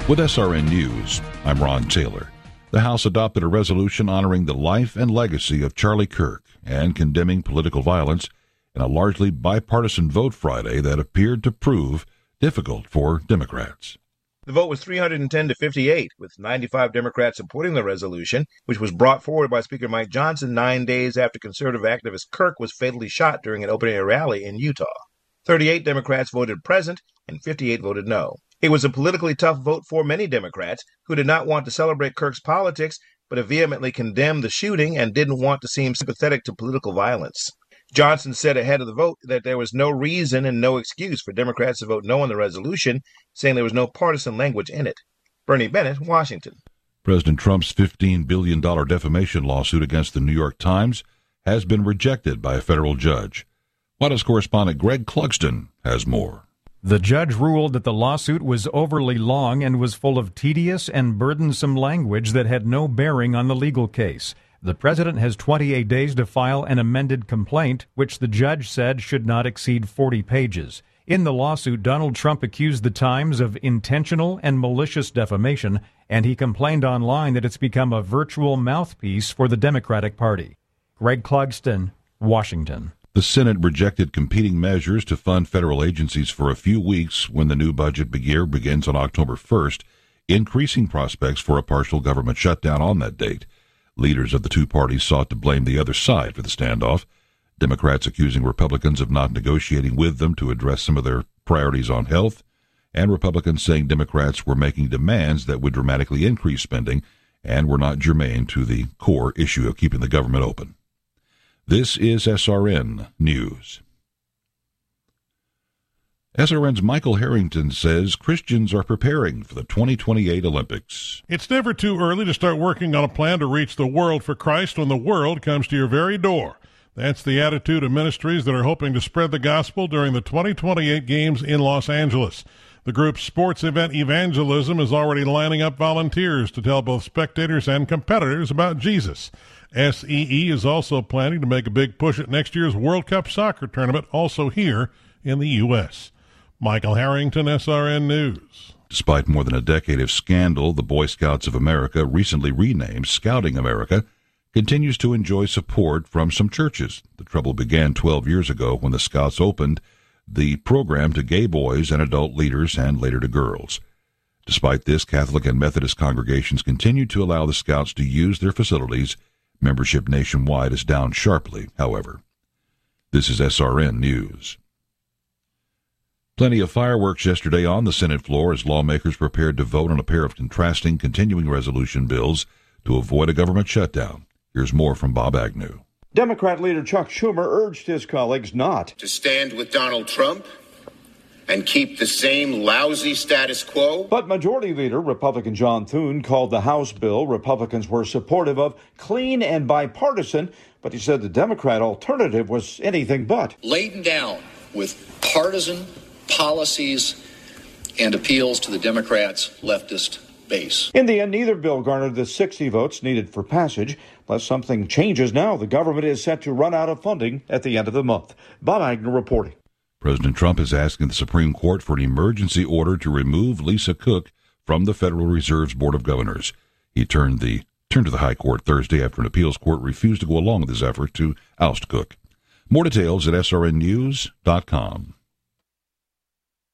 With SRN News, I'm Ron Taylor. The House adopted a resolution honoring the life and legacy of Charlie Kirk and condemning political violence in a largely bipartisan vote Friday that appeared to prove difficult for Democrats. The vote was 310 to 58, with 95 Democrats supporting the resolution, which was brought forward by Speaker Mike Johnson 9 days after conservative activist Kirk was fatally shot during an open-air rally in Utah. 38 Democrats voted present, and 58 voted no. It was a politically tough vote for many Democrats who did not want to celebrate Kirk's politics, but have vehemently condemned the shooting and didn't want to seem sympathetic to political violence. Johnson said ahead of the vote that there was no reason and no excuse for Democrats to vote no on the resolution, saying there was no partisan language in it. Bernie Bennett, Washington. President Trump's $15 billion defamation lawsuit against the New York Times has been rejected by a federal judge. White House correspondent Greg Clugston has more. The judge ruled that the lawsuit was overly long and was full of tedious and burdensome language that had no bearing on the legal case. The president has 28 days to file an amended complaint, which the judge said should not exceed 40 pages. In the lawsuit, Donald Trump accused the Times of intentional and malicious defamation, and he complained online that it's become a virtual mouthpiece for the Democratic Party. Greg Clugston, Washington. The Senate rejected competing measures to fund federal agencies for a few weeks when the new budget year begins on October 1st, increasing prospects for a partial government shutdown on that date. Leaders of the two parties sought to blame the other side for the standoff, Democrats accusing Republicans of not negotiating with them to address some of their priorities on health, and Republicans saying Democrats were making demands that would dramatically increase spending and were not germane to the core issue of keeping the government open. This is SRN News. SRN's Michael Harrington says Christians are preparing for the 2028 Olympics. It's never too early to start working on a plan to reach the world for Christ when the world comes to your very door. That's the attitude of ministries that are hoping to spread the gospel during the 2028 Games in Los Angeles. The group's sports event Evangelism is already lining up volunteers to tell both spectators and competitors about Jesus. SEE is also planning to make a big push at next year's World Cup soccer tournament, also here in the U.S. Michael Harrington, SRN News. Despite more than a decade of scandal, the Boy Scouts of America, recently renamed Scouting America, continues to enjoy support from some churches. The trouble began 12 years ago when the Scouts opened the program to gay boys and adult leaders and later to girls. Despite this, Catholic and Methodist congregations continue to allow the Scouts to use their facilities. Membership nationwide is down sharply, however. This is SRN News. Plenty of fireworks yesterday on the Senate floor as lawmakers prepared to vote on a pair of contrasting continuing resolution bills to avoid a government shutdown. Here's more from Bob Agnew. Democrat leader Chuck Schumer urged his colleagues not to stand with Donald Trump and keep the same lousy status quo. But Majority Leader Republican John Thune called the House bill Republicans were supportive of clean and bipartisan, but he said the Democrat alternative was anything but. Laden down with partisan policies and appeals to the Democrats' leftist base. In the end, neither bill garnered the 60 votes needed for passage. Unless something changes now, the government is set to run out of funding at the end of the month. Bob Agnew reporting. President Trump is asking the Supreme Court for an emergency order to remove Lisa Cook from the Federal Reserve's Board of Governors. He turned to the High Court Thursday after an appeals court refused to go along with his effort to oust Cook. More details at srnnews.com.